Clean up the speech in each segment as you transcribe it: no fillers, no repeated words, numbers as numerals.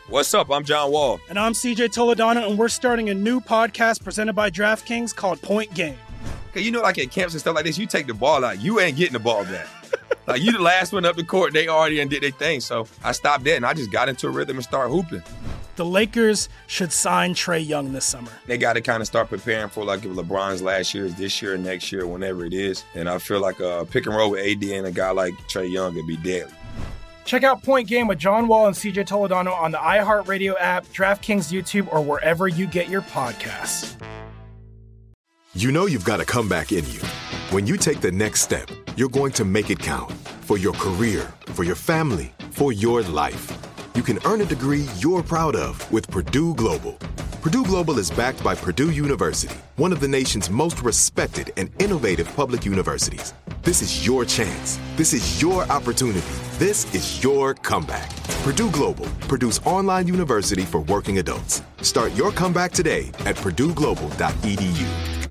What's up? I'm John Wall. And I'm CJ Toledano, and we're starting a new podcast presented by DraftKings called Point Game. Okay, you know, like at camps and stuff like this, you take the ball out, you ain't getting the ball back. Like, you the last one up the court, they already did their thing. So I stopped that, and I just got into a rhythm and started hooping. The Lakers should sign Trae Young this summer. They got to kind of start preparing for, like, if LeBron's last year is this year, next year, whenever it is. And I feel like a pick and roll with AD and a guy like Trae Young would be deadly. Check out Point Game with John Wall and CJ Toledano on the iHeartRadio app, DraftKings YouTube, or wherever you get your podcasts. You know you've got a comeback in you. When you take the next step, you're going to make it count for your career, for your family, for your life. You can earn a degree you're proud of with Purdue Global. Purdue Global is backed by Purdue University, one of the nation's most respected and innovative public universities. This is your chance. This is your opportunity. This is your comeback. Purdue Global, Purdue's online university for working adults. Start your comeback today at purdueglobal.edu.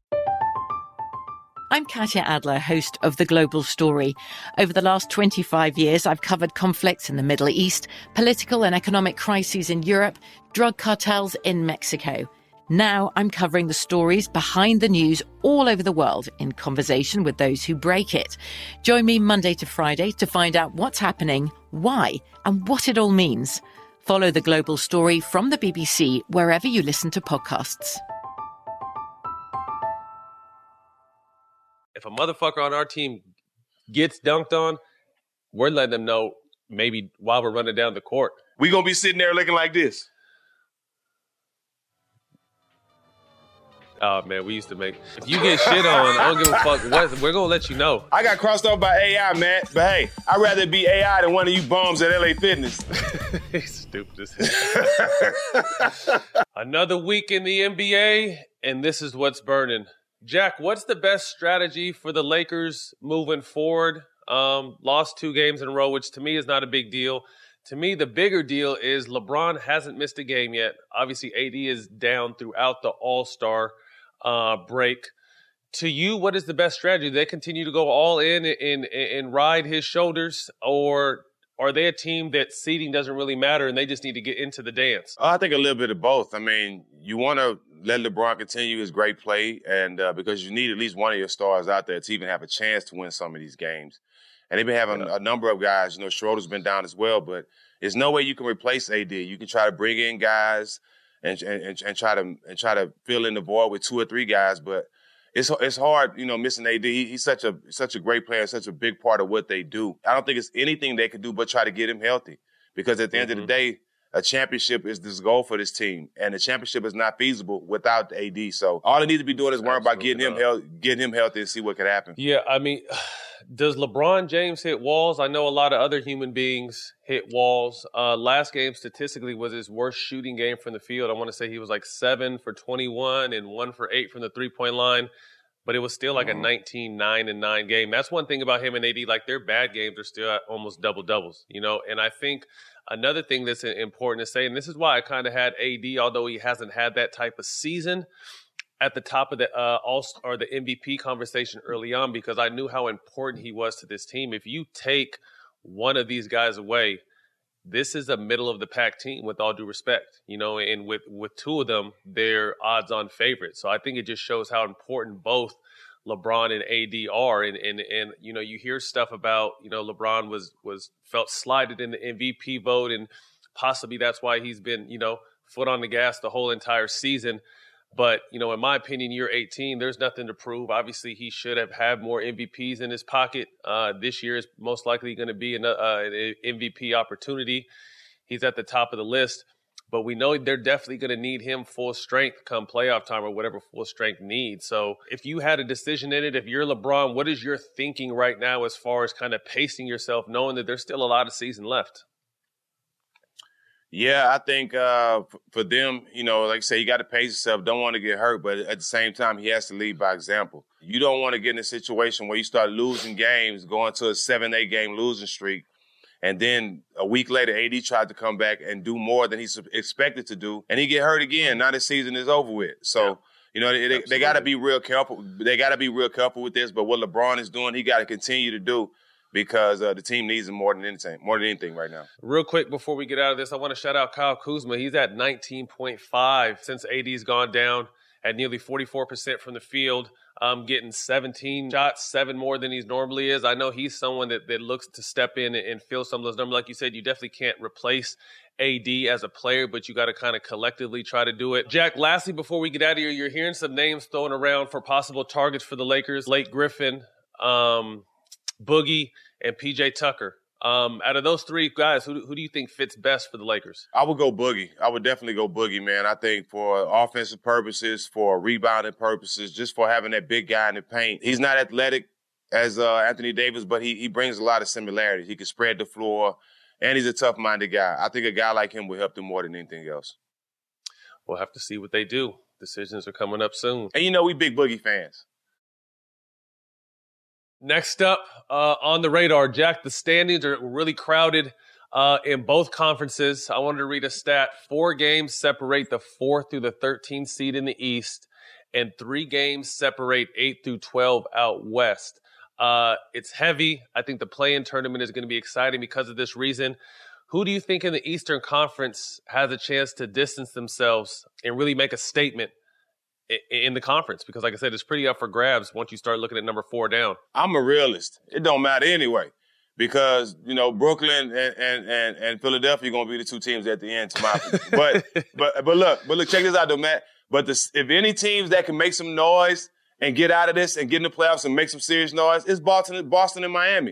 I'm Katya Adler, host of The Global Story. Over the last 25 years, I've covered conflicts in the Middle East, political and economic crises in Europe, drug cartels in Mexico. Now I'm covering the stories behind the news all over the world in conversation with those who break it. Join me Monday to Friday to find out what's happening, why, and what it all means. Follow The Global Story from the BBC wherever you listen to podcasts. If a motherfucker on our team gets dunked on, we're letting them know maybe while we're running down the court. We gonna be sitting there looking like this. Oh, man, we used to make... If you get shit on, I don't give a fuck what. We're going to let you know. I got crossed off by AI, man. But hey, I'd rather it be AI than one of you bums at LA Fitness. He's stupid as hell. Another week in the NBA, and this is what's burning. Jack, what's the best strategy for the Lakers moving forward? Lost 2 games in a row, which to me is not a big deal. To me, the bigger deal is LeBron hasn't missed a game yet. Obviously, AD is down throughout the All-Star break. To you, what is the best strategy? Do they continue to go all in and ride his shoulders, or are they a team that seeding doesn't really matter and they just need to get into the dance? I think a little bit of both. I mean, you want to let LeBron continue his great play, and because you need at least one of your stars out there to even have a chance to win some of these games. And they've been having a number of guys. You know, Schroeder's been down as well, but there's no way you can replace AD. You can try to bring in guys and try to fill in the void with 2 or 3 guys, but it's hard, you know, missing AD. He's such a great player, such a big part of what they do. I don't think it's anything they can do but try to get him healthy, because at the end of the day, a championship is this goal for this team, and the championship is not feasible without the AD. So all they need to be doing is worrying about getting him healthy and see what can happen. Yeah, I mean, does LeBron James hit walls? I know a lot of other human beings hit walls. Last game statistically was his worst shooting game from the field. I want to say he was like 7 for 21 and 1 for 8 from the 3-point line, but it was still like a 19-9-9 game. That's one thing about him and AD. Like, their bad games are still at almost double-doubles, you know? And I think another thing that's important to say, and this is why I kind of had AD, although he hasn't had that type of season, at the top of the All-Star, the MVP conversation early on, because I knew how important he was to this team. If you take one of these guys away, this is a middle-of-the-pack team, with all due respect, you know, and with 2 of them, they're odds-on favorites. So I think it just shows how important both LeBron and AD are. And you know, you hear stuff about, you know, LeBron was felt slighted in the MVP vote, and possibly that's why he's been, you know, foot on the gas the whole entire season. But, you know, in my opinion, year 18, there's nothing to prove. Obviously, he should have had more MVPs in his pocket. This year is most likely going to be an MVP opportunity. He's at the top of the list. But we know they're definitely going to need him full strength come playoff time, or whatever full strength needs. So if you had a decision in it, if you're LeBron, what is your thinking right now as far as kind of pacing yourself, knowing that there's still a lot of season left? Yeah, I think for them, you know, like I say, you got to pace yourself. Don't want to get hurt, but at the same time, he has to lead by example. You don't want to get in a situation where you start losing games, going to a 7-8 game losing streak, and then a week later, AD tried to come back and do more than he's expected to do, and he get hurt again. Now the season is over with. So, you know, they got to be real careful. They got to be real careful with this. But what LeBron is doing, he got to continue to do, because the team needs him more than anything right now. Real quick before we get out of this, I want to shout out Kyle Kuzma. He's at 19.5 since AD's gone down at nearly 44% from the field, getting 17 shots, 7 more than he normally is. I know he's someone that looks to step in and fill some of those numbers. Like you said, you definitely can't replace AD as a player, but you got to kind of collectively try to do it. Jack, lastly, before we get out of here, you're hearing some names thrown around for possible targets for the Lakers. Blake Griffin, Boogie, and PJ Tucker. Out of those 3 guys, who do you think fits best for the Lakers? I would go Boogie. I would definitely go Boogie, man. I think for offensive purposes, for rebounding purposes, just for having that big guy in the paint. He's not athletic as Anthony Davis, but he brings a lot of similarities. He can spread the floor, and he's a tough-minded guy. I think a guy like him will help them more than anything else. We'll have to see what they do. Decisions are coming up soon. And, we big Boogie fans. Next up on the radar, Jack, the standings are really crowded in both conferences. I wanted to read a stat. 4 games separate the 4th through the 13th seed in the East, and 3 games separate 8 through 12 out West. It's heavy. I think the play-in tournament is going to be exciting because of this reason. Who do you think in the Eastern Conference has a chance to distance themselves and really make a statement in the conference? Because like I said, it's pretty up for grabs once you start looking at number 4 down. I'm a realist. It don't matter anyway, because Brooklyn and Philadelphia are going to be the 2 teams at the end. But look, check this out though, Matt. But if any teams that can make some noise and get out of this and get in the playoffs and make some serious noise, it's Boston and Miami.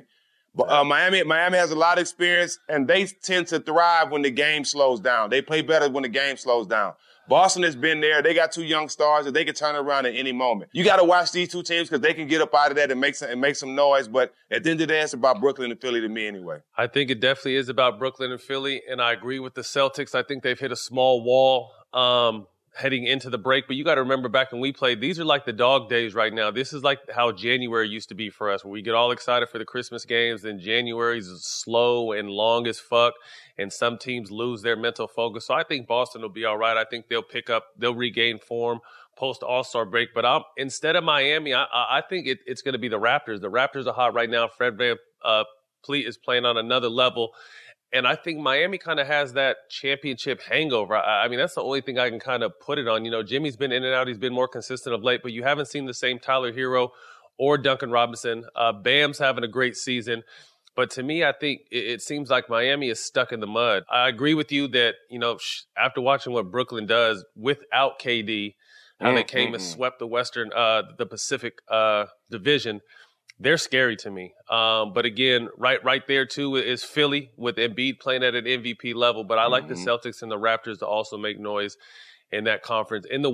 Miami has a lot of experience, and they tend to thrive when the game slows down. They play better when the game slows down. Boston has been there. They got 2 young stars that they can turn around at any moment. You got to watch these 2 teams because they can get up out of that and make some noise. But at the end of the day, it's about Brooklyn and Philly to me anyway. I think it definitely is about Brooklyn and Philly, and I agree with the Celtics. I think they've hit a small wall heading into the break. But you got to remember back when we played, these are like the dog days right now. This is like how January used to be for us, where we get all excited for the Christmas games. Then January's slow and long as fuck, and some teams lose their mental focus. So I think Boston will be all right. I think they'll regain form post All-Star break. But instead of Miami, I think it's going to be the Raptors. The Raptors are hot right now. Fred VanVleet is playing on another level. And I think Miami kind of has that championship hangover. I mean, that's the only thing I can kind of put it on. Jimmy's been in and out. He's been more consistent of late, but you haven't seen the same Tyler Hero or Duncan Robinson. Bam's having a great season. But to me, I think it seems like Miami is stuck in the mud. I agree with you that, after watching what Brooklyn does without KD, how they came and swept the Pacific Division, they're scary to me. But again, right there too is Philly with Embiid playing at an MVP level. But I like the Celtics and the Raptors to also make noise in that conference. On the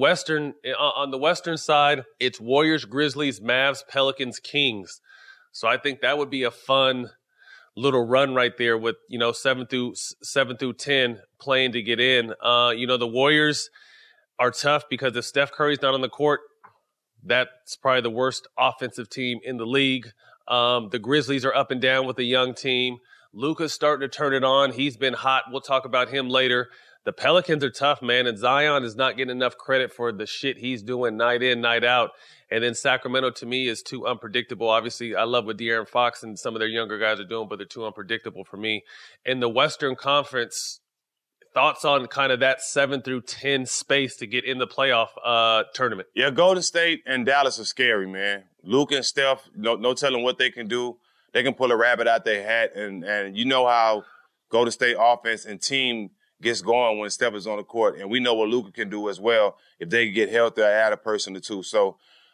Western side, it's Warriors, Grizzlies, Mavs, Pelicans, Kings. So I think that would be a fun little run right there with 7 through 10 playing to get in. The Warriors are tough because if Steph Curry's not on the court, that's probably the worst offensive team in the league. The Grizzlies are up and down with a young team. Luka's starting to turn it on. He's been hot. We'll talk about him later. The Pelicans are tough, man, and Zion is not getting enough credit for the shit he's doing night in, night out. And then Sacramento, to me, is too unpredictable. Obviously, I love what De'Aaron Fox and some of their younger guys are doing, but they're too unpredictable for me. In the Western Conference, thoughts on kind of that 7 through 10 space to get in the playoff tournament? Yeah, Golden State and Dallas are scary, man. Luka and Steph, no telling what they can do. They can pull a rabbit out their hat, and you know how Golden State offense and team gets going when Steph is on the court, and we know what Luka can do as well if they get healthy or add a person or two. So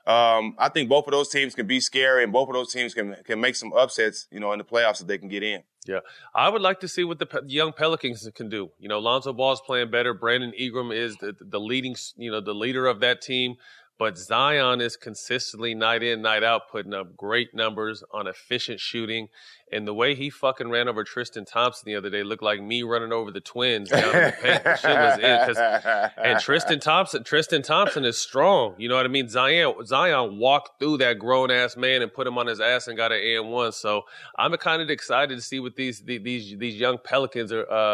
I think both of those teams can be scary, and both of those teams can make some upsets, in the playoffs that they can get in. Yeah, I would like to see what the young Pelicans can do. Lonzo Ball's playing better. Brandon Ingram is the leading, the leader of that team. But Zion is consistently night in, night out, putting up great numbers on efficient shooting. And the way he fucking ran over Tristan Thompson the other day looked like me running over the Twins down in the paint. The shit was in. And Tristan Thompson is strong. You know what I mean? Zion walked through that grown-ass man and put him on his ass and got an and-1. So I'm kind of excited to see what these young Pelicans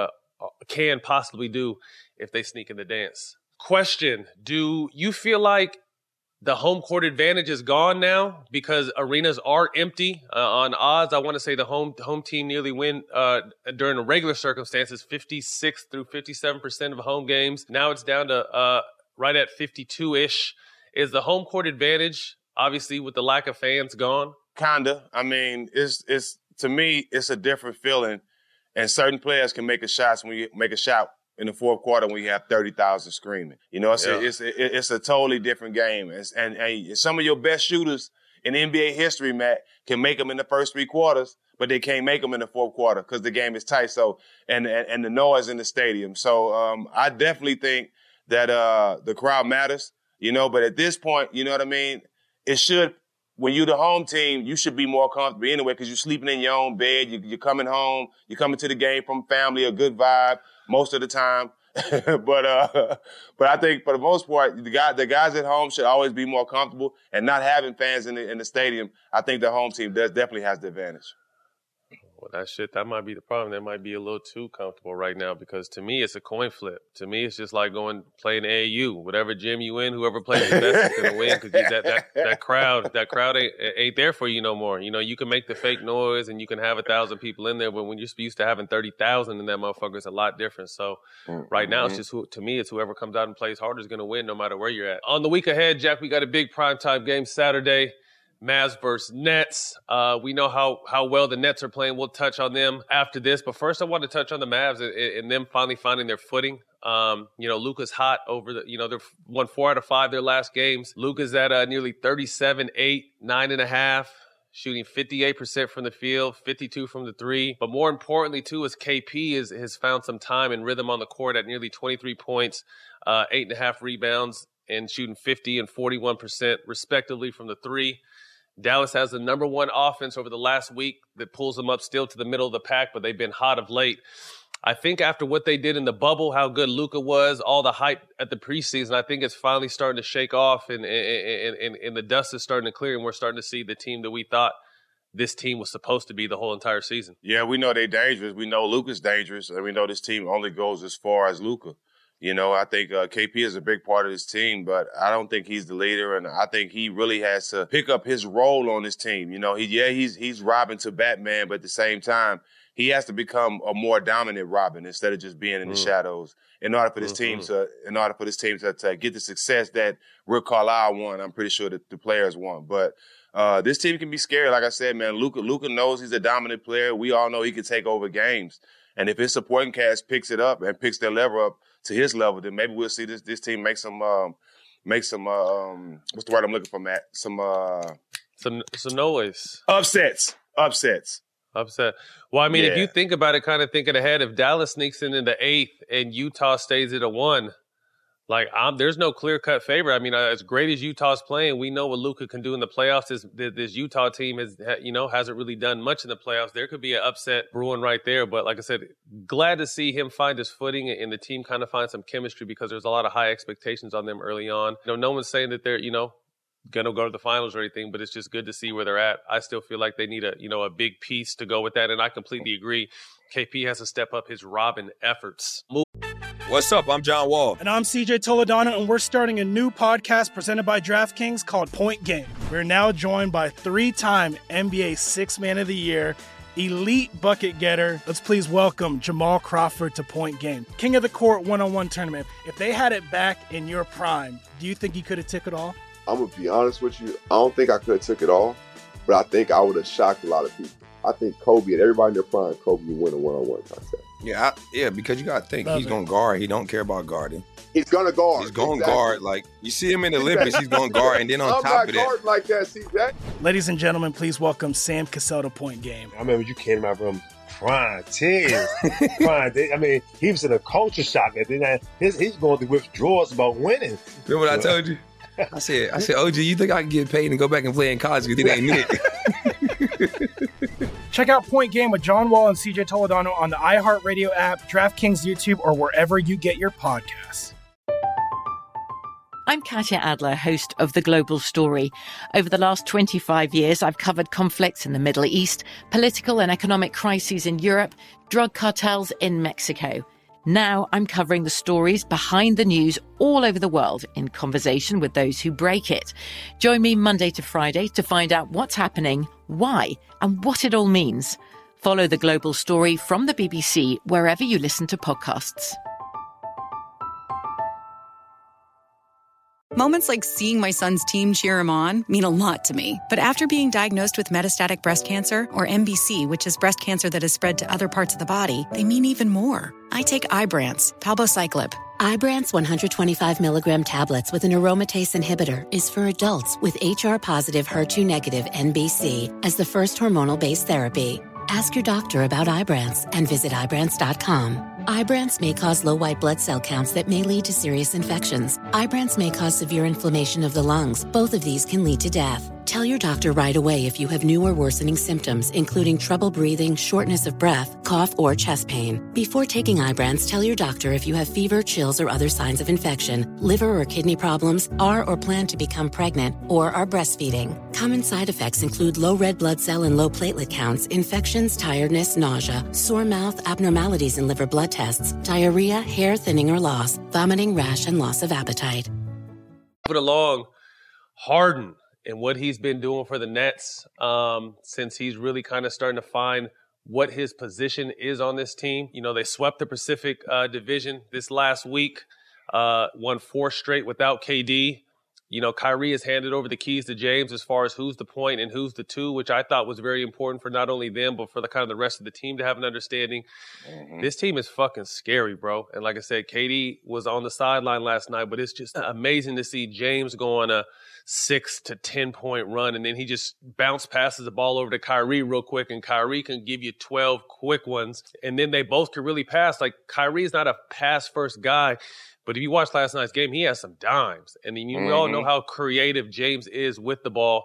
can possibly do if they sneak in the dance. Question, do you feel like The home court advantage is gone now because arenas are empty. On odds, I want to say the home team nearly win during the regular circumstances, 56 through 57% of home games. Now it's down to right at 52-ish. Is the home court advantage, obviously, with the lack of fans, gone? Kinda. I mean, it's to me, it's a different feeling. And certain players can make a shot when you make a shot in the fourth quarter when you have 30,000 screaming. You know, it's a totally different game. And some of your best shooters in NBA history, Matt, can make them in the first three quarters, but they can't make them in the fourth quarter because the game is tight. So, and the noise in the stadium. So, I definitely think that the crowd matters, you know, but at this point, you know what I mean? It should, when you're the home team, you should be more comfortable anyway because you're sleeping in your own bed. You're coming home. You're coming to the game from family, a good vibe most of the time. but I think for the most part, the guys at home should always be more comfortable, and not having fans in the stadium, I think the home team definitely has the advantage. Well, that might be the problem. That might be a little too comfortable right now because to me, it's a coin flip. To me, it's just like playing AAU. Whatever gym you in, whoever plays the best is going to win because that crowd ain't there for you no more. You know, you can make the fake noise and you can have 1,000 people in there, but when you're used to having 30,000 in that motherfucker, it's a lot different. So right now, it's just, to me, it's whoever comes out and plays harder is going to win no matter where you're at. On the week ahead, Jack, we got a big primetime game Saturday. Mavs versus Nets. We know how well the Nets are playing. We'll touch on them after this. But first, I want to touch on the Mavs and them finally finding their footing. You know, Luka's hot over they've won 4 out of 5 their last games. Luka's at nearly 37, 8, 9.5, shooting 58% from the field, 52 from the three. But more importantly, too, is KP has found some time and rhythm on the court at nearly 23 points, 8.5 rebounds, and shooting 50 and 41% respectively from the three. Dallas has the number one offense over the last week that pulls them up still to the middle of the pack, but they've been hot of late. I think after what they did in the bubble, how good Luka was, all the hype at the preseason, I think it's finally starting to shake off and the dust is starting to clear, and we're starting to see the team that we thought this team was supposed to be the whole entire season. Yeah, we know they're dangerous. We know Luka's dangerous, and we know this team only goes as far as Luka. You know, I think KP is a big part of this team, but I don't think he's the leader, and I think he really has to pick up his role on this team. You know, he's Robin to Batman, but at the same time, he has to become a more dominant Robin instead of just being in the shadows. In order for this team to get the success that Rick Carlisle won, I'm pretty sure that the players won. But this team can be scary. Like I said, man, Luka knows he's a dominant player. We all know he can take over games. And if his supporting cast picks it up and picks their level up to his level, then maybe we'll see this team make some what's the word I'm looking for, Matt? Some noise. Upsets. Upset. Well, I mean, if you think about it, kind of thinking ahead, if Dallas sneaks in the 8th and Utah stays at a 1, like there's no clear-cut favorite. I mean, as great as Utah's playing, we know what Luka can do in the playoffs. This Utah team hasn't really done much in the playoffs. There could be an upset brewing right there. But like I said, glad to see him find his footing and the team kind of find some chemistry because there's a lot of high expectations on them early on. You know, no one's saying that they're, going to go to the finals or anything, but it's just good to see where they're at. I still feel like they need a big piece to go with that, and I completely agree. KP has to step up his Robin efforts. What's up? I'm John Wall. And I'm CJ Toledano, and we're starting a new podcast presented by DraftKings called Point Game. We're now joined by 3-time NBA Sixth Man of the Year, elite bucket getter. Let's please welcome Jamal Crawford to Point Game. King of the Court one-on-one tournament. If they had it back in your prime, do you think you could have took it all? I'm going to be honest with you. I don't think I could have took it all, but I think I would have shocked a lot of people. I think Kobe and everybody in their prime, Kobe would win a one-on-one contest. Yeah, because you got to think, he's going to guard. He don't care about guarding. He's going to guard. He's going to guard. Like, you see him in the Olympics, he's going to guard. And then on top of that. I'm not guarding like that, CJ. Ladies and gentlemen, please welcome Sam Cassell to Point Game. I remember you came out from prime 10. I mean, he was in a culture shock. And then he's going through withdrawals about winning. Remember what I told you? I said, OG, you think I can get paid and go back and play in college because it ain't it? Check out Point Game with John Wall and CJ Toledano on the iHeartRadio app, DraftKings YouTube, or wherever you get your podcasts. I'm Katya Adler, host of The Global Story. Over the last 25 years, I've covered conflicts in the Middle East, political and economic crises in Europe, drug cartels in Mexico. Now I'm covering the stories behind the news all over the world in conversation with those who break it. Join me Monday to Friday to find out what's happening, why, and what it all means. Follow The Global Story from the BBC wherever you listen to podcasts. Moments like seeing my son's team cheer him on mean a lot to me. But after being diagnosed with metastatic breast cancer, or MBC, which is breast cancer that has spread to other parts of the body, they mean even more. I take Ibrance, palbociclib. Ibrance 125 milligram tablets with an aromatase inhibitor is for adults with HR-positive, HER2-negative MBC as the first hormonal-based therapy. Ask your doctor about Ibrance and visit Ibrance.com. Ibrance may cause low white blood cell counts that may lead to serious infections. Ibrance may cause severe inflammation of the lungs. Both of these can lead to death. Tell your doctor right away if you have new or worsening symptoms, including trouble breathing, shortness of breath, cough, or chest pain. Before taking Ibrance, tell your doctor if you have fever, chills, or other signs of infection, liver or kidney problems, are or plan to become pregnant, or are breastfeeding. Common side effects include low red blood cell and low platelet counts, infections, tiredness, nausea, sore mouth, abnormalities in liver blood tests, diarrhea, hair thinning or loss, vomiting, rash, and loss of appetite. Put along Harden and what he's been doing for the Nets since he's really kind of starting to find what his position is on this team. You know, they swept the Pacific Division this last week, won 4 straight without KD. You know, Kyrie has handed over the keys to James as far as who's the point and who's the two, which I thought was very important for not only them, but for the kind of the rest of the team to have an understanding. Mm-hmm. This team is fucking scary, bro. And like I said, KD was on the sideline last night, but it's just amazing to see James go on a 6 to 10 point run. And then he just passes the ball over to Kyrie real quick. And Kyrie can give you 12 quick ones. And then they both can really pass. Like, Kyrie's not a pass first guy. But if you watch last night's game, he has some dimes. And then we all know how creative James is with the ball.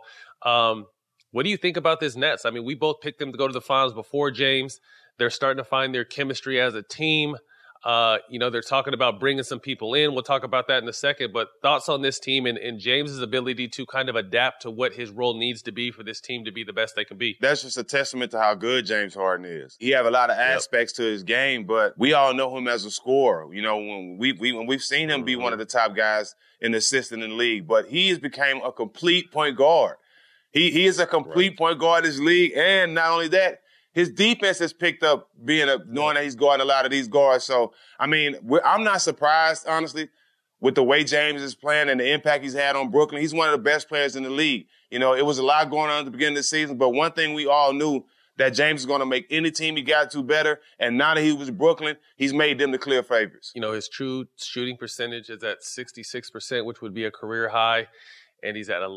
What do you think about this Nets? I mean, we both picked them to go to the finals before James. They're starting to find their chemistry as a team. You know, they're talking about bringing some people in. We'll talk about that in a second. But thoughts on this team and James's ability to kind of adapt to what his role needs to be for this team to be the best they can be. That's just a testament to how good James Harden is. He have a lot of aspects to his game, but we all know him as a scorer. You know, when we've seen him be one of the top guys in the assistant in the league, but he has become a complete point guard. He is a complete point guard in this league, and not only that, his defense has picked up knowing that he's guarding a lot of these guards. So, I mean, I'm not surprised, honestly, with the way James is playing and the impact he's had on Brooklyn. He's one of the best players in the league. You know, it was a lot going on at the beginning of the season, but one thing we all knew, that James is going to make any team he got to better. And now that he was Brooklyn, he's made them the clear favorites. You know, his true shooting percentage is at 66%, which would be a career high. And he's at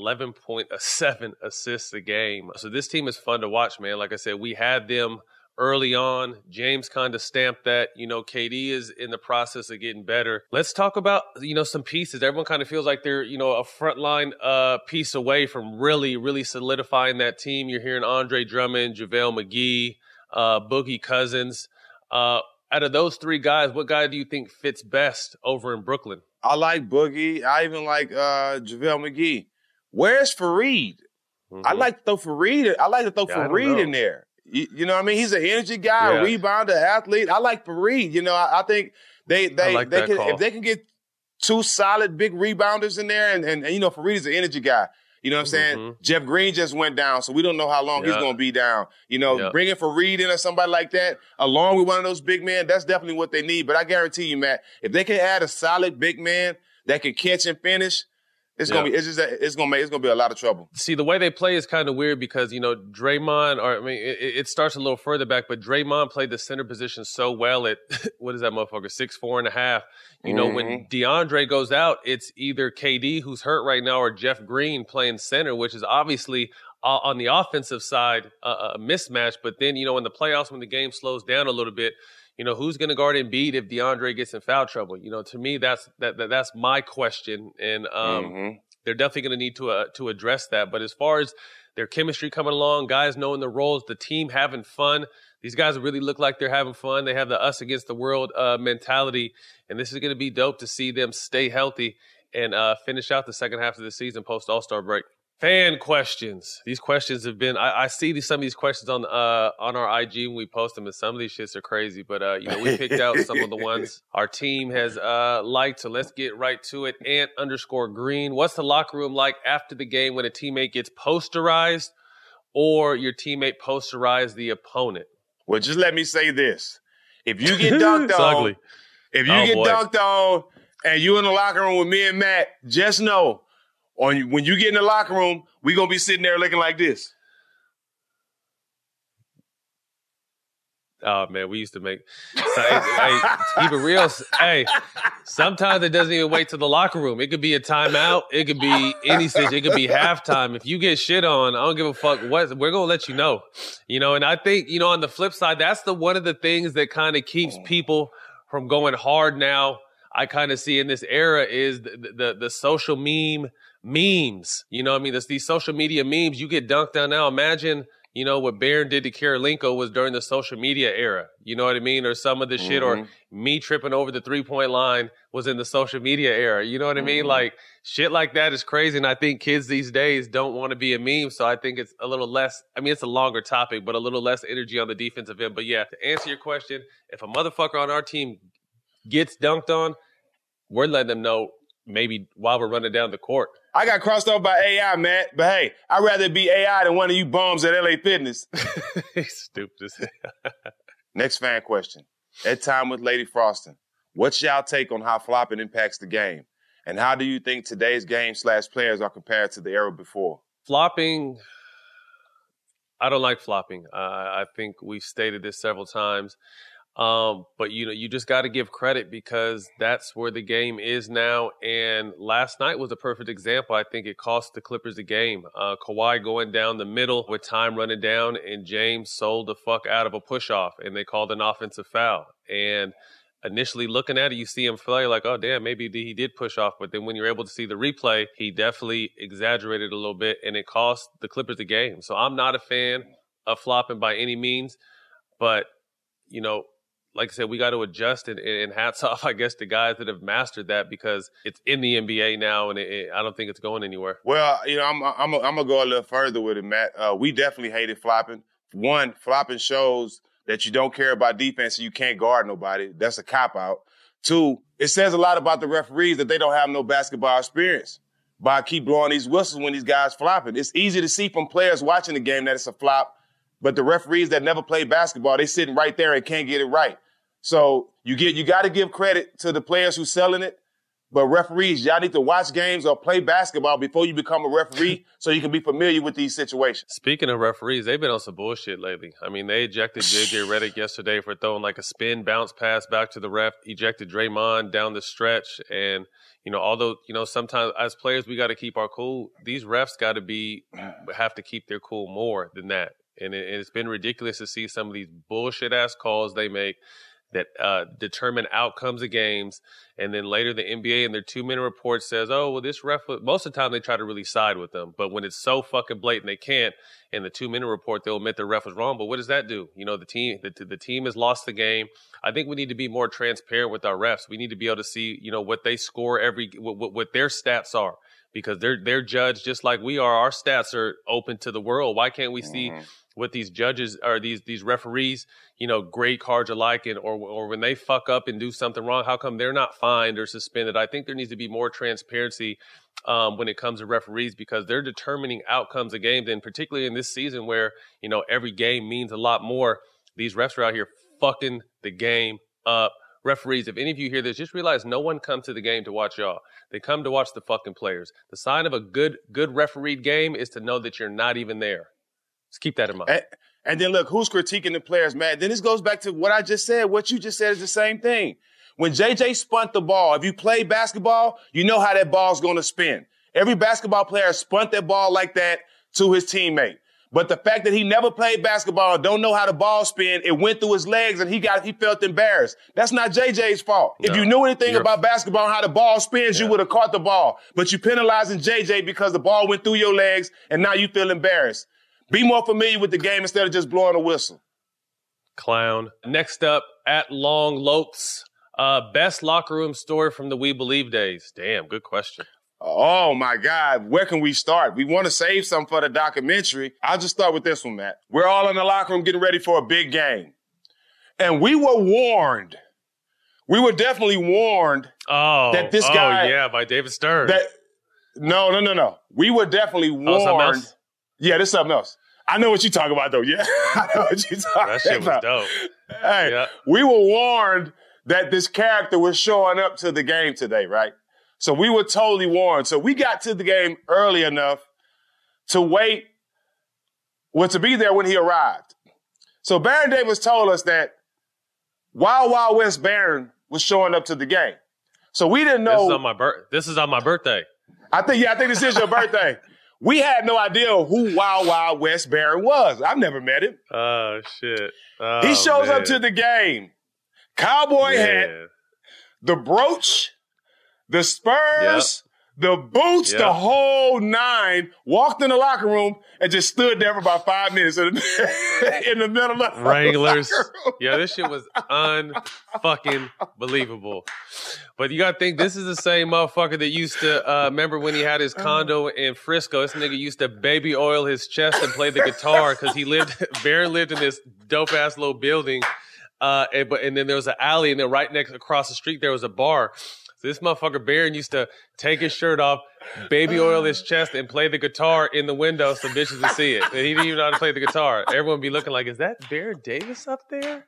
11.7 assists a game. So this team is fun to watch, man. Like I said, we had them early on. James kind of stamped that. You know, KD is in the process of getting better. Let's talk about, you know, some pieces. Everyone kind of feels like they're, you know, a frontline piece away from really, really solidifying that team. You're hearing Andre Drummond, JaVale McGee, Boogie Cousins. Out of those 3 guys, what guy do you think fits best over in Brooklyn? I like Boogie. I even like JaVale McGee. Where's Fareed? I like to throw Fareed. Fareed in there. You know what I mean? He's an energy guy, a rebounder, athlete. I like Fareed. You know, I think they can, if they can get 2 solid big rebounders in there, and you know, Fareed is an energy guy. You know what I'm saying? Jeff Green just went down, so we don't know how long he's going to be down. You know, bringing Fareed in or somebody like that, along with one of those big men, that's definitely what they need. But I guarantee you, Matt, if they can add a solid big man that can catch and finish, it's gonna be a lot of trouble. See, the way they play is kind of weird because, you know, Draymond, it starts a little further back, but Draymond played the center position so well at, what is that motherfucker, 6'4.5". You know, when DeAndre goes out, it's either KD, who's hurt right now, or Jeff Green playing center, which is obviously on the offensive side a mismatch. But then, you know, in the playoffs, when the game slows down a little bit, you know, who's going to guard Embiid if DeAndre gets in foul trouble? You know, to me, that's my question. And they're definitely going to need to address that. But as far as their chemistry coming along, guys knowing the roles, the team having fun, these guys really look like they're having fun. They have the us against the world mentality. And this is going to be dope to see them stay healthy and finish out the second half of the season post All-Star break. Fan questions. These questions have been. I see some of these questions on our IG when we post them, and some of these shits are crazy. But we picked out some of the ones our team has liked. So let's get right to it. Ant_Green. What's the locker room like after the game when a teammate gets posterized, or your teammate posterized the opponent? Well, just let me say this: if you get dunked on, dunked on, and you in the locker room with me and Matt, just know. When you get in the locker room, we going to be sitting there looking like this. Oh, man, we used to make keep it real. Hey, sometimes it doesn't even wait to the locker room. It could be a timeout. It could be any situation. It could be halftime. If you get shit on, I don't give a fuck what. We're going to let you know. And I think, on the flip side, that's one of the things that kind of keeps people from going hard now. I kind of see in this era is the social memes. These social media memes. You get dunked on now. Imagine, what Barron did to Karolinko was during the social media era. You know what I mean? Or some of the shit, or me tripping over the 3-point line was in the social media era. You know what I mean? Like, shit like that is crazy. And I think kids these days don't want to be a meme. So I think it's a little less, it's a longer topic, but a little less energy on the defensive end. But yeah, to answer your question, if a motherfucker on our team gets dunked on, we're letting them know maybe while we're running down the court. I got crossed off by AI, Matt. But hey, I'd rather be AI than one of you bums at LA Fitness. He's stupid as hell. Next fan question. At Time with Lady Froston. What's y'all take on how flopping impacts the game? And how do you think today's game/players are compared to the era before? Flopping, I don't like flopping. I think we've stated this several times. But you just got to give credit because that's where the game is now. And last night was a perfect example. I think it cost the Clippers the game. Kawhi going down the middle with time running down, and James sold the fuck out of a push-off, and they called an offensive foul. And initially looking at it, you see him play like, oh, damn, maybe he did push off. But then when you're able to see the replay, he definitely exaggerated a little bit, and it cost the Clippers the game. So I'm not a fan of flopping by any means. But, like I said, we got to adjust, and hats off, I guess, to guys that have mastered that because it's in the NBA now, and I don't think it's going anywhere. Well, I'm gonna go a little further with it, Matt. We definitely hated flopping. One, flopping shows that you don't care about defense and you can't guard nobody. That's a cop-out. Two, it says a lot about the referees that they don't have no basketball experience by keep blowing these whistles when these guys flopping. It's easy to see from players watching the game that it's a flop, but the referees that never played basketball, they sitting right there and can't get it right. So you got to give credit to the players who's selling it, but referees, y'all need to watch games or play basketball before you become a referee so you can be familiar with these situations. Speaking of referees, they've been on some bullshit lately. They ejected J.J. Redick yesterday for throwing like a spin bounce pass back to the ref, ejected Draymond down the stretch, and although, sometimes as players we got to keep our cool, these refs got to have to keep their cool more than that. And it's been ridiculous to see some of these bullshit-ass calls they make that determine outcomes of games. And then later the NBA in their 2-minute report says, oh, well, this ref, most of the time they try to really side with them. But when it's so fucking blatant they can't, in the 2-minute report, they'll admit the ref was wrong. But what does that do? The team has lost the game. I think we need to be more transparent with our refs. We need to be able to see, what they score what their stats are. Because they're judged just like we are. Our stats are open to the world. Why can't we see what these judges or these referees, grade cards are like, or when they fuck up and do something wrong, how come they're not fined or suspended? I think there needs to be more transparency when it comes to referees because they're determining outcomes of games, and particularly in this season where, every game means a lot more. These refs are out here fucking the game up. Referees, if any of you hear this, just realize no one comes to the game to watch y'all. They come to watch the fucking players. The sign of a good refereed game is to know that you're not even there. Just keep that in mind. And then look, who's critiquing the players, man? Then this goes back to what I just said. What you just said is the same thing. When JJ spunt the ball, if you play basketball, you know how that ball's going to spin. Every basketball player spunt that ball like that to his teammate. But the fact that he never played basketball, don't know how the ball spin, it went through his legs and he felt embarrassed. That's not JJ's fault. No, if you knew anything about basketball and how the ball spins, you would have caught the ball. But you penalizing JJ because the ball went through your legs and now you feel embarrassed. Be more familiar with the game instead of just blowing a whistle. Clown. Next up, at Long Lopes. Best locker room story from the We Believe days. Damn, good question. Oh, my God. Where can we start? We want to save some for the documentary. I'll just start with this one, Matt. We're all in the locker room getting ready for a big game. And we were warned. We were definitely warned that this guy. Oh, yeah, by David Stern. No. We were definitely warned. Something else? Yeah, this is something else. I know what you're talking about, though. Yeah, I know what you're talking about. That shit was dope. Hey, yeah. We were warned that this character was showing up to the game today, right? So we were totally warned. So we got to the game early enough to to be there when he arrived. So Baron Davis told us that Wild Wild West Baron was showing up to the game. So we didn't know. This is on my birthday. I think this is your birthday. We had no idea who Wild Wild West Baron was. I've never met him. Oh, shit. He shows up to the game. Cowboy hat, the brooch, the Spurs, the boots, the whole nine, walked in the locker room and just stood there for about 5 minutes in the middle of the Wranglers. locker room. Yeah, this shit was unfucking believable. But you got to think, this is the same motherfucker that used to, remember when he had his condo in Frisco, this nigga used to baby oil his chest and play the guitar because Baron lived in this dope-ass little building. And then there was an alley, and then right across the street there was a bar. So this motherfucker Baron used to take his shirt off, baby oil his chest, and play the guitar in the window so bitches would see it. And he didn't even know how to play the guitar. Everyone would be looking like, is that Baron Davis up there?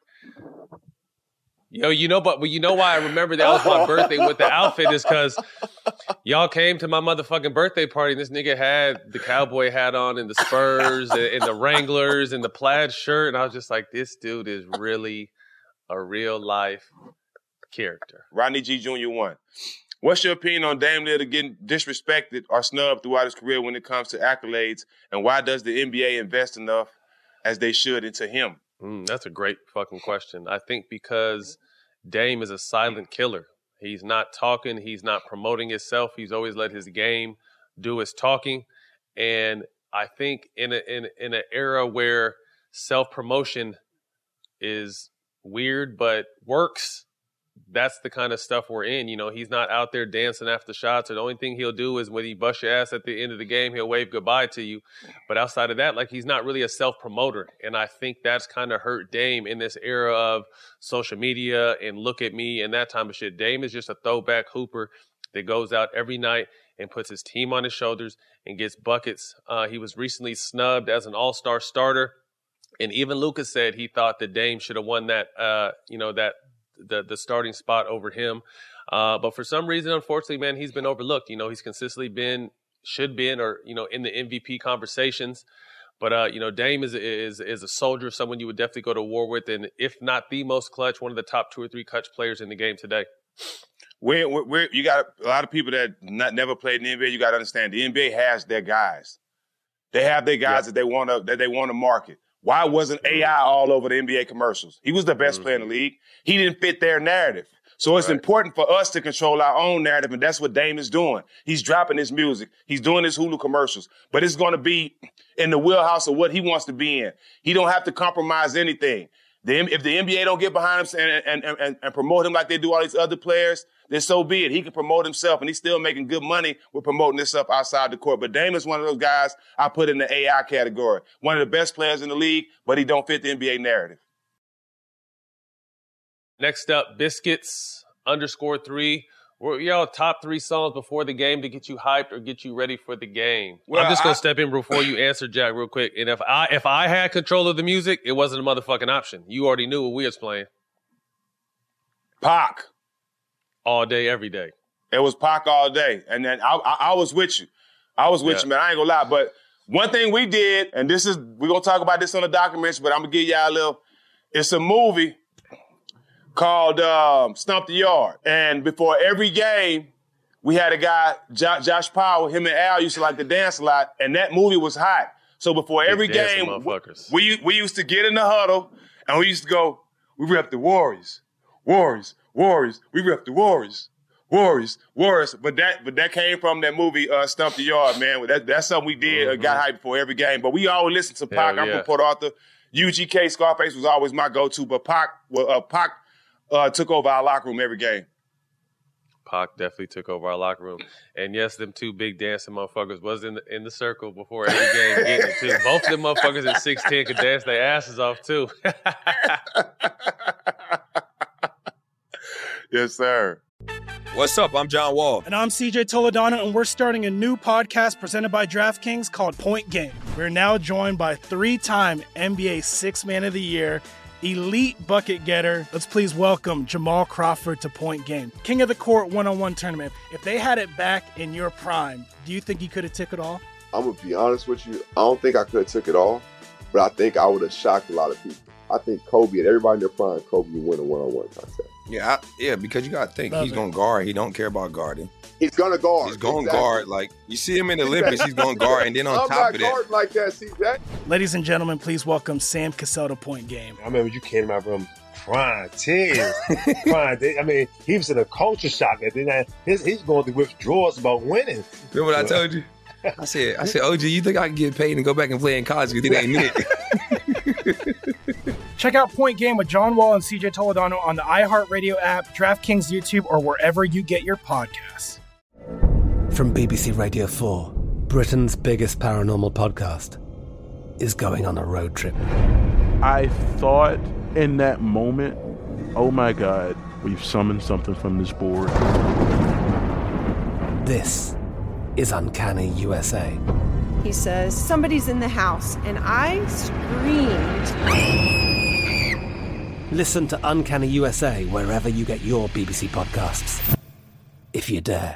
Yo, you know why I remember that was my birthday with the outfit is because y'all came to my motherfucking birthday party and this nigga had the cowboy hat on and the Spurs and the Wranglers and the plaid shirt. And I was just like, this dude is really a real life character. Rodney G. Jr. 1. What's your opinion on Dame Lillard getting disrespected or snubbed throughout his career when it comes to accolades? And why does the NBA invest enough as they should into him? That's a great fucking question. I think because Dame is a silent killer. He's not talking. He's not promoting himself. He's always let his game do his talking. And I think in an era where self-promotion is weird but works, that's the kind of stuff we're in. You know, he's not out there dancing after shots. Or the only thing he'll do is when he busts your ass at the end of the game, he'll wave goodbye to you. But outside of that, like, he's not really a self-promoter. And I think that's kind of hurt Dame in this era of social media and look at me and that type of shit. Dame is just a throwback hooper that goes out every night and puts his team on his shoulders and gets buckets. He was recently snubbed as an all-star starter. And even Lucas said he thought that Dame should have won that, the starting spot over him. But for some reason, unfortunately, man, he's been overlooked. You know, he's consistently been in the MVP conversations. But, Dame is a soldier, someone you would definitely go to war with. And if not the most clutch, one of the top 2 or 3 clutch players in the game today. You got a lot of people that never played in the NBA. You got to understand the NBA has their guys. They have their guys that they want to market. Why wasn't AI all over the NBA commercials? He was the best player in the league. He didn't fit their narrative. So it's important for us to control our own narrative, and that's what Dame is doing. He's dropping his music. He's doing his Hulu commercials. But it's going to be in the wheelhouse of what he wants to be in. He don't have to compromise anything. If the NBA don't get behind him and promote him like they do all these other players, then so be it. He can promote himself, and he's still making good money with promoting himself outside the court. But Dame is one of those guys I put in the AI category. One of the best players in the league, but he don't fit the NBA narrative. Next up, Biscuits _3. Y'all top 3 songs before the game to get you hyped or get you ready for the game. Well, I'm just gonna step in before you answer, Jack, real quick. And if I had control of the music, it wasn't a motherfucking option. You already knew what we was playing. Pac. All day, every day. It was Pac all day. And then I was with you. I was with you, man. I ain't gonna lie. But one thing we did, and we're gonna talk about this on the documentary, but I'm gonna give y'all it's a movie called Stump the Yard. And before every game, we had a guy, Josh Powell, him and Al used to like to dance a lot, and that movie was hot. So before every game, we used to get in the huddle, and we used to go, we rep the Warriors. Warriors. We rep the Warriors. Warriors. But that came from that movie, Stump the Yard, man. That's something we did, got hyped before every game. But we always listened to Pac. I'm from Port Arthur. UGK, Scarface was always my go-to, but Pac took over our locker room every game. Pac definitely took over our locker room. And yes, them two big dancing motherfuckers was in the circle before every game getting it too. Both of them motherfuckers at 6'10" could dance their asses off too. Yes, sir. What's up? I'm John Wall. And I'm CJ Toledano, and we're starting a new podcast presented by DraftKings called Point Game. We're now joined by 3-time NBA Sixth Man of the Year, elite bucket getter. Let's please welcome Jamal Crawford to Point Game. King of the Court one-on-one tournament. If they had it back in your prime, do you think you could have took it all? I'm going to be honest with you. I don't think I could have took it all, but I think I would have shocked a lot of people. I think Kobe and everybody in their prime, Kobe would win a one-on-one contest. Yeah, because you got to think, he's going to guard. He don't care about guarding. He's going to guard. He's going to guard. Like, you see him in the Olympics, he's going to guard. And then on top of that. I'm not guarding like that, CJ. Ladies and gentlemen, please welcome Sam Cassell to Point Game. I remember you came to my room crying, tears. Crying. I mean, he was in a culture shock. And then he's going through withdrawals about winning. Remember what I told you? I said, OG, you think I can get paid and go back and play in college because it ain't it? Check out Point Game with John Wall and CJ Toledano on the iHeartRadio app, DraftKings YouTube, or wherever you get your podcasts. From BBC Radio 4, Britain's biggest paranormal podcast is going on a road trip. I thought in that moment, oh my God, we've summoned something from this board. This is Uncanny USA. He says, somebody's in the house, and I screamed. Listen to Uncanny USA wherever you get your BBC podcasts, if you dare.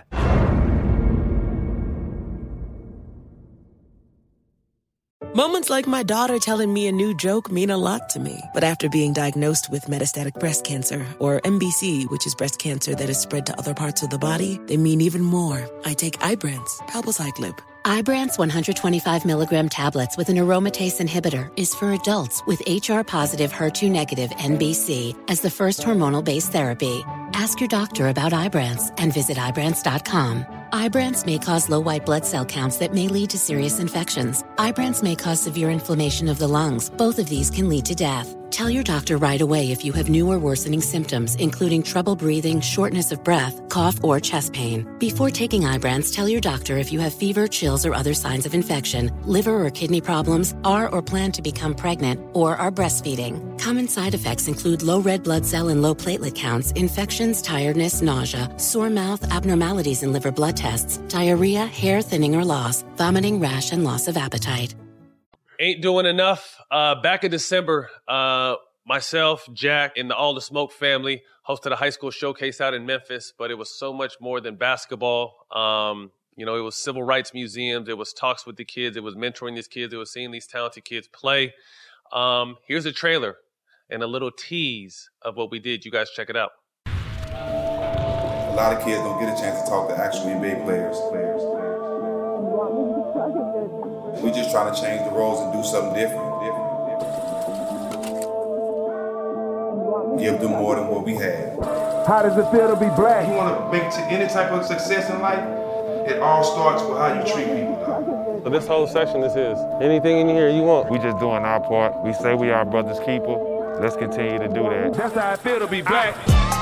Moments like my daughter telling me a new joke mean a lot to me. But after being diagnosed with metastatic breast cancer, or MBC, which is breast cancer that is spread to other parts of the body, they mean even more. I take Ibrance, palbociclib. Ibrance 125 milligram tablets with an aromatase inhibitor is for adults with HR-positive, HER2-negative MBC as the first hormonal-based therapy. Ask your doctor about Ibrance and visit Ibrance.com. Ibrance may cause low white blood cell counts that may lead to serious infections. Ibrance may cause severe inflammation of the lungs. Both of these can lead to death. Tell your doctor right away if you have new or worsening symptoms, including trouble breathing, shortness of breath, cough, or chest pain. Before taking Ibrance, tell your doctor if you have fever, chills, or other signs of infection, liver or kidney problems, are or plan to become pregnant, or are breastfeeding. Common side effects include low red blood cell and low platelet counts, infections, tiredness, nausea, sore mouth, abnormalities in liver blood tests, diarrhea, hair thinning or loss, vomiting, rash, and loss of appetite. Ain't doing enough. Back in December, myself, Jack, and All the Smoke family hosted a high school showcase out in Memphis, but it was so much more than basketball. It was civil rights museums. It was talks with the kids. It was mentoring these kids. It was seeing these talented kids play. Here's a trailer and a little tease of what we did. You guys check it out. A lot of kids don't get a chance to talk to actual NBA players. We just trying to change the roles and do something different. Give them more than what we had. How does it feel to be black? You want to make any type of success in life, it all starts with how you treat people, dog. So this whole section, this is anything in here you want. We just doing our part. We say we are brother's keeper. Let's continue to do that. That's how I feel to be black.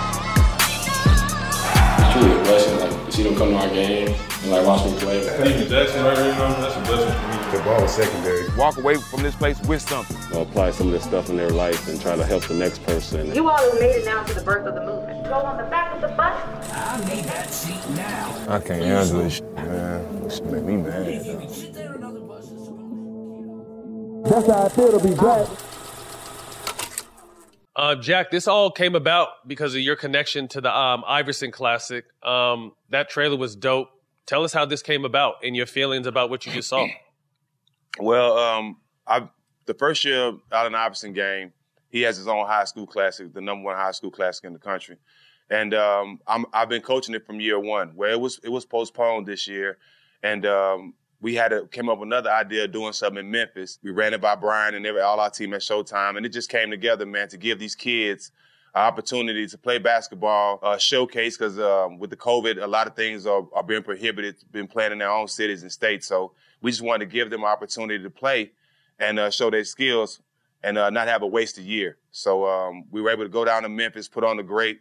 It's truly a blessing, to see them come to our game and watch me play. Stephen Jackson right here, that's a blessing for me. The ball is secondary. Walk away from this place with something. Apply some of this stuff in their life and try to help the next person. You all have made it now to the birth of the movement. Go on the back of the bus. I need that seat now. I can't handle this shit, man. This shit make me mad. That's how I feel to be black. Jack, this all came about because of your connection to the Iverson Classic. That trailer was dope. Tell us how this came about and your feelings about what you just saw. Well, the first year out in Iverson game, he has his own high school classic, the #1 high school classic in the country. And I've been coaching it from year one, where it was postponed this year. And we came up with another idea of doing something in Memphis. We ran it by Brian and all our team at Showtime. And it just came together, man, to give these kids an opportunity to play basketball, showcase, because with the COVID, a lot of things are being prohibited, been playing in their own cities and states. So we just wanted to give them an opportunity to play and show their skills and not have a wasted year. So we were able to go down to Memphis, put on a great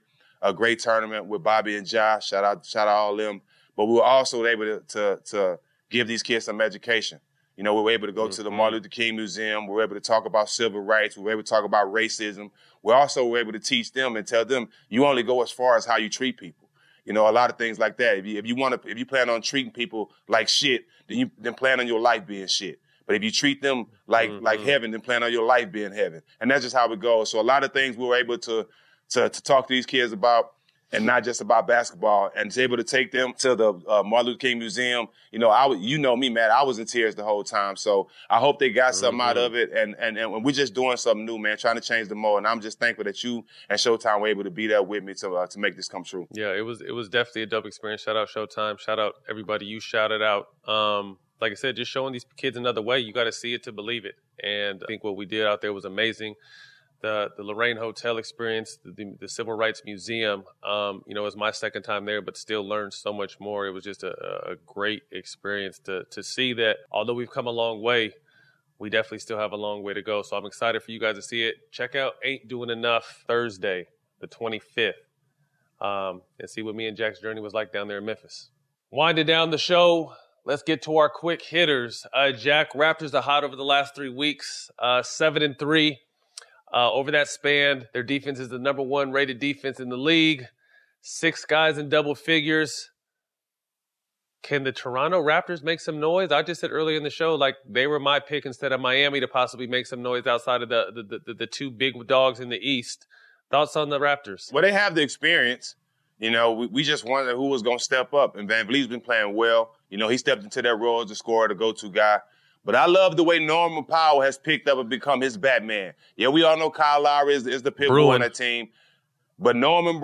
a great tournament with Bobby and Josh. Shout out all of them. But we were also able to give these kids some education. You know, we were able to go to the Martin Luther King Museum. We were able to talk about civil rights. We were able to talk about racism. We also were able to teach them and tell them you only go as far as how you treat people. You know, a lot of things like that. If you plan on treating people like shit, then plan on your life being shit. But if you treat them like heaven, then plan on your life being heaven. And that's just how it goes. So a lot of things we were able to talk to these kids about, and not just about basketball, and to be able to take them to the Martin Luther King Museum. You know, me, Matt, I was in tears the whole time. So I hope they got something out of it. And we're just doing something new, man, trying to change the mold. And I'm just thankful that you and Showtime were able to be there with me to make this come true. Yeah, it was definitely a dope experience. Shout out Showtime. Shout out everybody you shouted out. Like I said, just showing these kids another way. You got to see it to believe it. And I think what we did out there was amazing. The Lorraine Hotel experience, the Civil Rights Museum, it was my second time there, but still learned so much more. It was just a great experience to see that although we've come a long way, we definitely still have a long way to go. So I'm excited for you guys to see it. Check out Ain't Doing Enough Thursday, the 25th, and see what me and Jack's journey was like down there in Memphis. Winding down the show, let's get to our quick hitters. Jack, Raptors are hot over the last 3 weeks, 7-3. Over that span, their defense is the number 1 rated defense in the league. 6 guys in double figures. Can the Toronto Raptors make some noise? I just said earlier in the show, like they were my pick instead of Miami to possibly make some noise outside of the 2 big dogs in the East. Thoughts on the Raptors? Well, they have the experience. You know, we just wondered who was going to step up. And Van Vliet's been playing well. You know, he stepped into that role as a scorer, the go-to guy. But I love the way Norman Powell has picked up and become his Batman. Yeah, we all know Kyle Lowry is the pit bull on that team. But Norman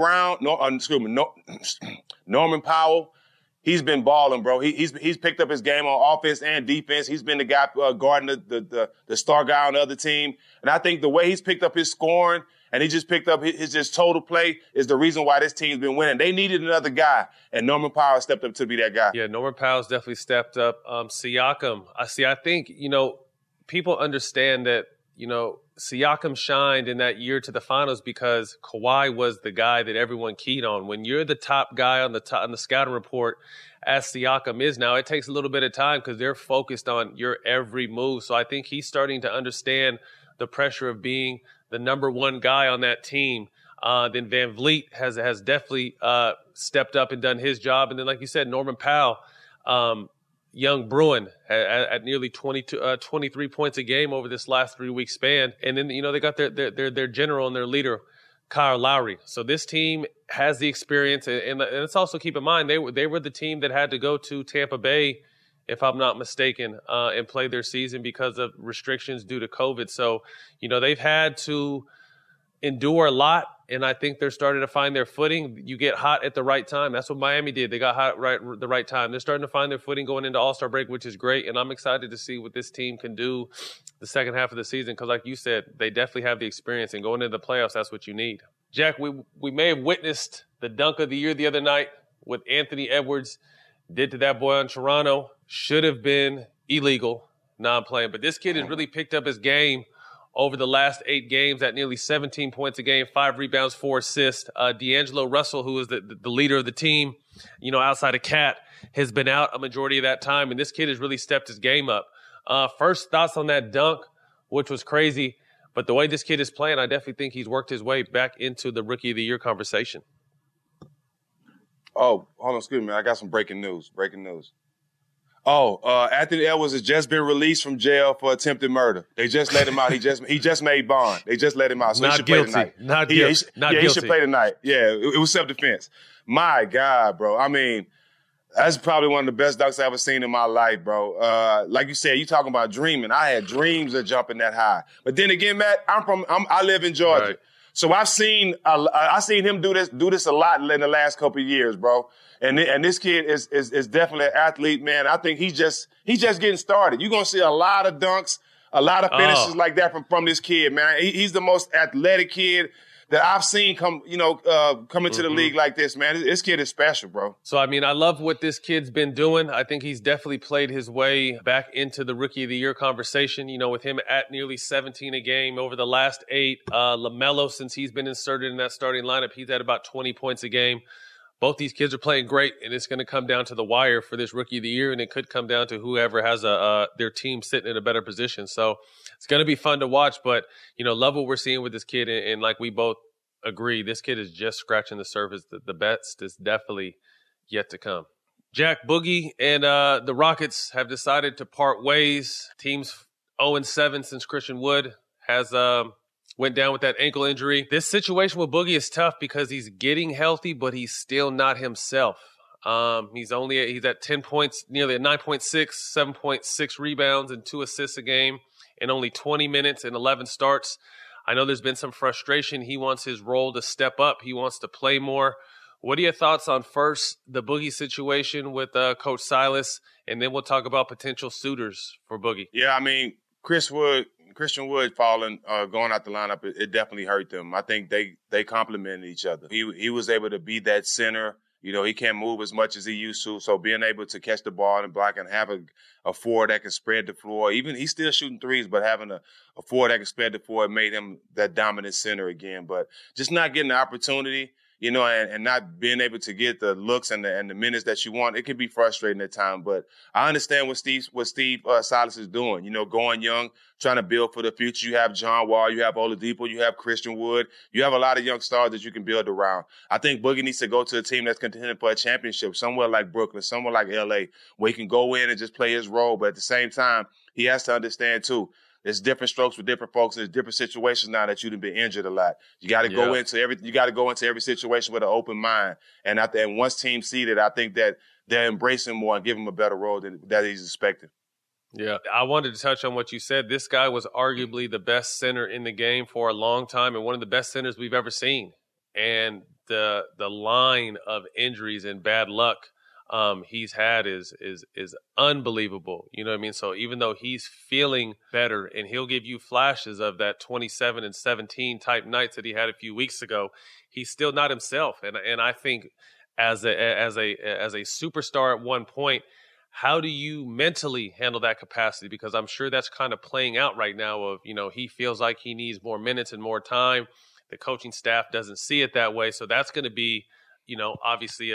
Powell, he's been balling, bro. He's picked up his game on offense and defense. He's been the guy guarding the star guy on the other team. And I think the way he's picked up his scoring and he just picked up his just total play is the reason why this team's been winning. They needed another guy, and Norman Powell stepped up to be that guy. Yeah, Norman Powell's definitely stepped up. Siakam, I think, people understand that, Siakam shined in that year to the finals because Kawhi was the guy that everyone keyed on. When you're the top guy on the scouting report, as Siakam is now, it takes a little bit of time because they're focused on your every move. So I think he's starting to understand the pressure of being the number 1 guy on that team. Then Van Vliet has definitely stepped up and done his job. And then, like you said, Norman Powell, young Bruin at nearly 23 points a game over this last 3-week span. And then, they got their general and their leader, Kyle Lowry. So this team has the experience. And let's also keep in mind, they were the team that had to go to Tampa Bay, if I'm not mistaken, and play their season because of restrictions due to COVID. So, they've had to endure a lot, and I think they're starting to find their footing. You get hot at the right time. That's what Miami did. They got hot the right time. They're starting to find their footing going into All-Star break, which is great, and I'm excited to see what this team can do the second half of the season because, like you said, they definitely have the experience, and going into the playoffs, that's what you need. Jack, we may have witnessed the dunk of the year the other night with Anthony Edwards did to that boy on Toronto. Should have been illegal, non-playing. But this kid has really picked up his game over the last 8 games at nearly 17 points a game, 5 rebounds, 4 assists. D'Angelo Russell, who is the leader of the team, outside of Cat, has been out a majority of that time. And this kid has really stepped his game up. First thoughts on that dunk, which was crazy. But the way this kid is playing, I definitely think he's worked his way back into the Rookie of the Year conversation. Oh, hold on, excuse me. I got some breaking news. Anthony Edwards has just been released from jail for attempted murder. They just let him out. He just made bond. They just let him out. So he should play tonight. Not guilty. He should play tonight. Yeah, it was self-defense. My God, bro. I mean, that's probably one of the best dunks I've ever seen in my life, bro. Like you said, you talking about dreaming. I had dreams of jumping that high. But then again, Matt, I live in Georgia. Right. So I've seen him do this a lot in the last couple of years, bro. And this kid is definitely an athlete, man. I think he's just getting started. You're gonna see a lot of dunks, a lot of finishes like that from this kid, man. He's the most athletic kid that I've seen come into the league like this, man. This kid is special, bro. So, I mean, I love what this kid's been doing. I think he's definitely played his way back into the Rookie of the Year conversation, with him at nearly 17 a game over the last 8. LaMelo, since he's been inserted in that starting lineup, he's at about 20 points a game. Both these kids are playing great, and it's going to come down to the wire for this Rookie of the Year, and it could come down to whoever has their team sitting in a better position. So it's going to be fun to watch, but, love what we're seeing with this kid, and like we both agree, this kid is just scratching the surface. The best is definitely yet to come. Jack, Boogie and the Rockets have decided to part ways. Team's 0-7 since Christian Wood has went down with that ankle injury. This situation with Boogie is tough because he's getting healthy, but he's still not himself. He's at 10 points, nearly at 9.6, 7.6 rebounds and 2 assists a game in only 20 minutes and 11 starts. I know there's been some frustration. He wants his role to step up. He wants to play more. What are your thoughts on first the Boogie situation with Coach Silas, and then we'll talk about potential suitors for Boogie? Yeah, I mean, Christian Wood falling, going out the lineup, it definitely hurt them. I think they complemented each other. He was able to be that center. He can't move as much as he used to. So being able to catch the ball and block and have a forward that can spread the floor, even he's still shooting threes, but having a forward that can spread the floor made him that dominant center again. But just not getting the opportunity, and not being able to get the looks and the minutes that you want, it can be frustrating at times. But I understand what Steve Silas is doing. Going young, trying to build for the future. You have John Wall, you have Oladipo, you have Christian Wood. You have a lot of young stars that you can build around. I think Boogie needs to go to a team that's contending for a championship, somewhere like Brooklyn, somewhere like L.A., where he can go in and just play his role. But at the same time, he has to understand, too, there's different strokes for different folks. There's different situations now that you've been injured a lot. You got to go into every situation with an open mind. And once teams see that, I think that they're embracing more and give him a better role that he's expecting. Yeah, I wanted to touch on what you said. This guy was arguably the best center in the game for a long time and one of the best centers we've ever seen. And the line of injuries and bad luck he's had is unbelievable. You know what I mean? So even though he's feeling better and he'll give you flashes of that 27 and 17 type nights that he had a few weeks ago, he's still not himself. And I think as a superstar at one point, how do you mentally handle that capacity? Because I'm sure that's kind of playing out right now of, he feels like he needs more minutes and more time. The coaching staff doesn't see it that way. So that's going to be, obviously,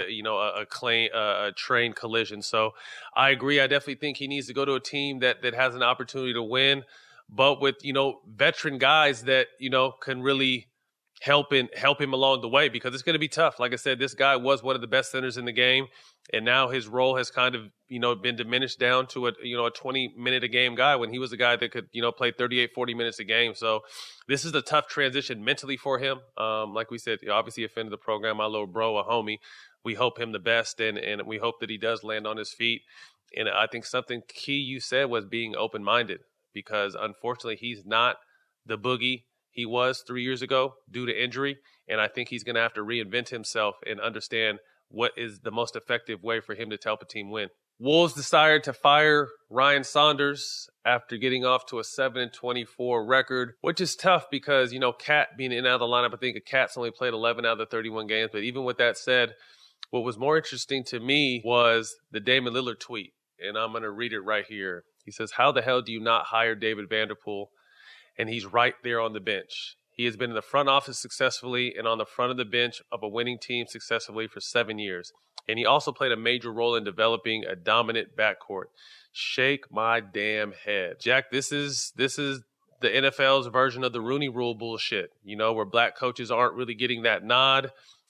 a train collision. So I agree. I definitely think he needs to go to a team that has an opportunity to win, but with, veteran guys that, can really help him along the way, because it's going to be tough. Like I said, this guy was one of the best centers in the game, and now his role has kind of, been diminished down to a 20-minute a game guy when he was a guy that could, play 38, 40 minutes a game. So this is a tough transition mentally for him. Like we said, obviously a fan of the program, my little bro, a homie. We hope him the best, and we hope that he does land on his feet. And I think something key you said was being open-minded, because unfortunately he's not the Boogie he was 3 years ago due to injury. And I think he's going to have to reinvent himself and understand what is the most effective way for him to help a team win. Wolves decided to fire Ryan Saunders after getting off to a 7-24 record, which is tough because, Cat being in and out of the lineup, I think Cat's only played 11 out of the 31 games. But even with that said, what was more interesting to me was the Damian Lillard tweet. And I'm going to read it right here. He says, "How the hell do you not hire David Vanderpool? And he's right there on the bench. He has been in the front office successfully and on the front of the bench of a winning team successfully for 7 years. And he also played a major role in developing a dominant backcourt. Shake my damn head." Jack, this is the NFL's version of the Rooney Rule bullshit, where black coaches aren't really getting that nod.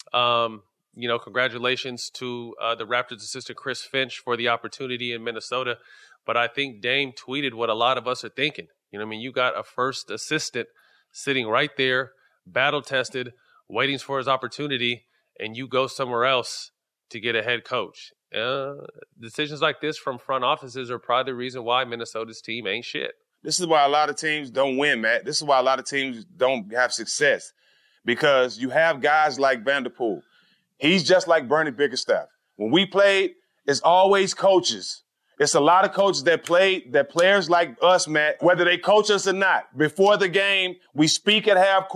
Congratulations to the Raptors assistant Chris Finch for the opportunity in Minnesota. But I think Dame tweeted what a lot of us are thinking. You got a first assistant sitting right there, battle-tested, waiting for his opportunity, and you go somewhere else to get a head coach. Decisions like this from front offices are probably the reason why Minnesota's team ain't shit. This is why a lot of teams don't win, Matt. This is why a lot of teams don't have success, because you have guys like Vanderpool. He's just like Bernie Bickerstaff. When we played, it's always coaches. It's a lot of coaches that players like us, Matt, whether they coach us or not. Before the game, we speak at half court.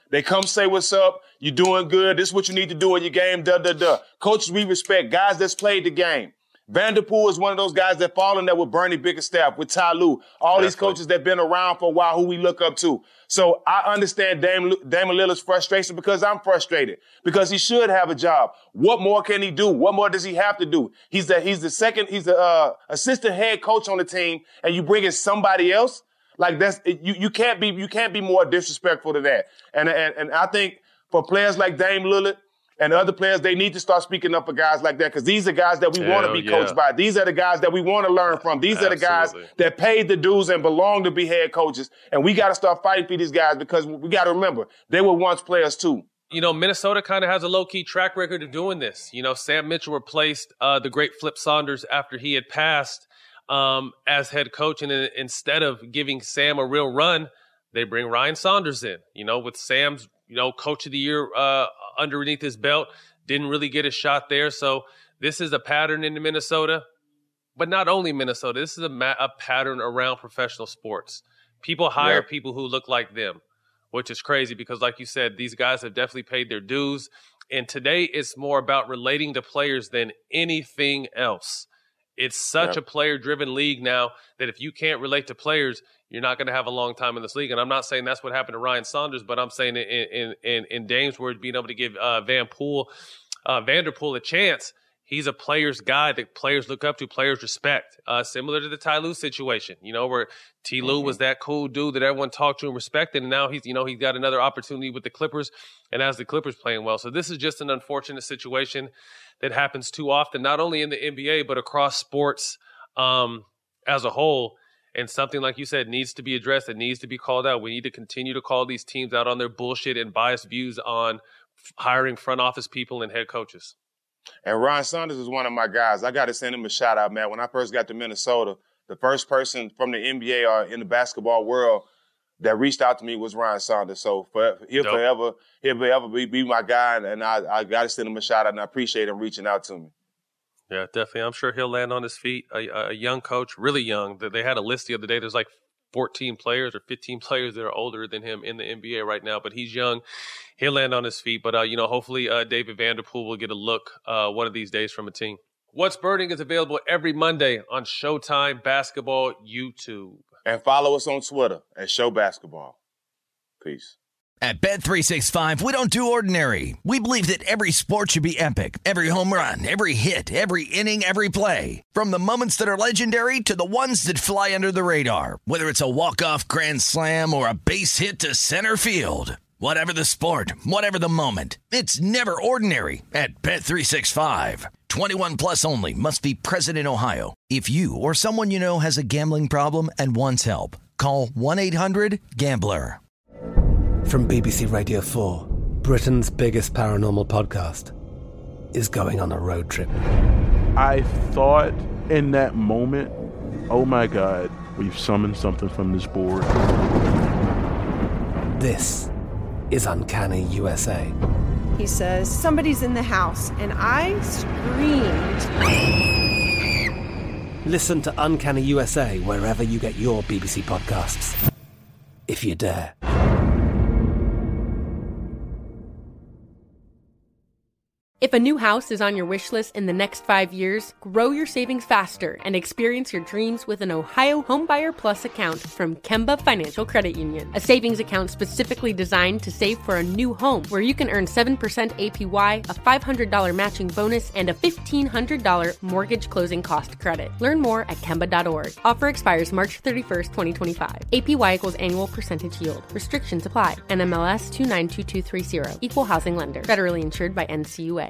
They come say what's up. You're doing good. This is what you need to do in your game. Coaches we respect. Guys that's played the game. Vanderpool is one of those guys that fall in there with Bernie Bickerstaff, with Ty Lue, all these coaches that have been around for a while who we look up to. So I understand Damian Lillard's frustration because I'm frustrated because he should have a job. What more can he do? What more does he have to do? He's the assistant head coach on the team, and you bring in somebody else. Like you can't be more disrespectful to that. And I think for players like Dame Lillard and other players, they need to start speaking up for guys like that because these are guys that we want to be coached by. These are the guys that we want to learn from. These are the guys that paid the dues and belong to be head coaches. And we got to start fighting for these guys because we got to remember, they were once players too. You know, Minnesota kind of has a low-key track record of doing this. You know, Sam Mitchell replaced the great Flip Saunders after he had passed as head coach. And instead of giving Sam a real run, they bring Ryan Saunders in, you know, with Sam's, coach of the year underneath his belt, didn't really get a shot there. So this is a pattern in Minnesota, but not only Minnesota. This is a pattern around professional sports. People hire people who look like them, which is crazy because, like you said, these guys have definitely paid their dues. And today it's more about relating to players than anything else. It's such a player-driven league now that if you can't relate to players, you're not going to have a long time in this league. And I'm not saying that's what happened to Ryan Saunders, but I'm saying in Dame's words, being able to give Vanderpool a chance, he's a player's guy that players look up to, players respect. Similar to the Ty Lue situation, where T. Lue was that cool dude that everyone talked to and respected, and now he's got another opportunity with the Clippers, and as the Clippers playing well. So this is just an unfortunate situation that happens too often, not only in the NBA, but across sports as a whole. And something, like you said, needs to be addressed. It needs to be called out. We need to continue to call these teams out on their bullshit and biased views on hiring front office people and head coaches. And Ryan Saunders is one of my guys. I got to send him a shout out, man. When I first got to Minnesota, the first person from the NBA or in the basketball world that reached out to me was Ryan Saunders. So he'll forever be my guy, and I got to send him a shout out, and I appreciate him reaching out to me. Yeah, definitely. I'm sure he'll land on his feet. A young coach, really young. They had a list the other day. There's like 14 players or 15 players that are older than him in the NBA right now, but he's young. He'll land on his feet. But, hopefully David Vanderpool will get a look one of these days from a team. What's Burning is available every Monday on Showtime Basketball YouTube. And follow us on Twitter at Show Basketball. Peace. At Bet365, we don't do ordinary. We believe that every sport should be epic. Every home run, every hit, every inning, every play. From the moments that are legendary to the ones that fly under the radar. Whether it's a walk-off grand slam or a base hit to center field. Whatever the sport, whatever the moment. It's never ordinary at Bet365. 21 plus only. Must be present in Ohio. If you or someone you know has a gambling problem and wants help, call 1-800-GAMBLER. From BBC Radio 4, Britain's biggest paranormal podcast is going on a road trip. I thought in that moment, oh my God, we've summoned something from this board. This is Uncanny USA. He says, somebody's in the house, and I screamed. Listen to Uncanny USA wherever you get your BBC podcasts, if you dare. If a new house is on your wish list in the next 5 years, grow your savings faster and experience your dreams with an Ohio Homebuyer Plus account from Kemba Financial Credit Union. A savings account specifically designed to save for a new home where you can earn 7% APY, a $500 matching bonus, and a $1,500 mortgage closing cost credit. Learn more at Kemba.org. Offer expires March 31st, 2025. APY equals annual percentage yield. Restrictions apply. NMLS 292230. Equal housing lender. Federally insured by NCUA.